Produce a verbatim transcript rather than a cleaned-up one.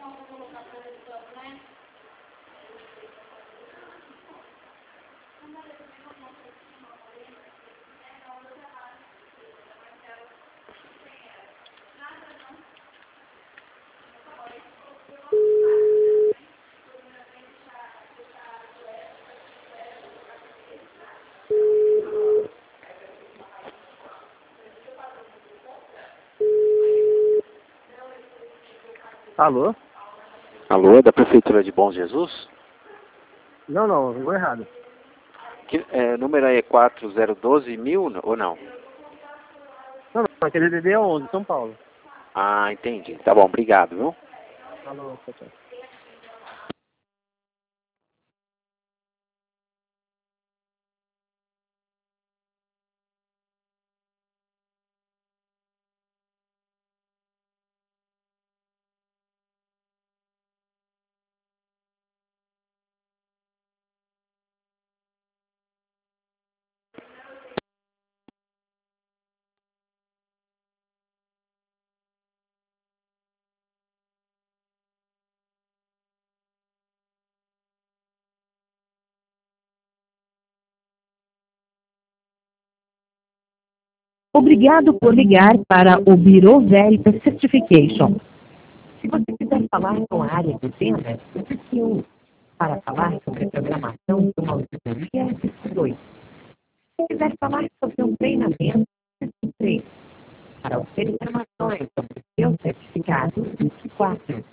Alô? Alô, é da Prefeitura de Bom Jesus? Não, não, ligou errado. Que, é, o número aí é quatro zero um dois mil ou não? Não, não, aquele D D é onze, São Paulo. Ah, entendi. Tá bom, obrigado, viu? Alô, tchau, tchau. Obrigado por ligar para o Bureau Veritas Certification. Se você quiser falar com a área de vendas, disque um. Para falar sobre a programação de uma auditoria, disque dois. Se quiser falar sobre um treinamento, disque três. Para obter informações sobre seus certificados, disque quatro.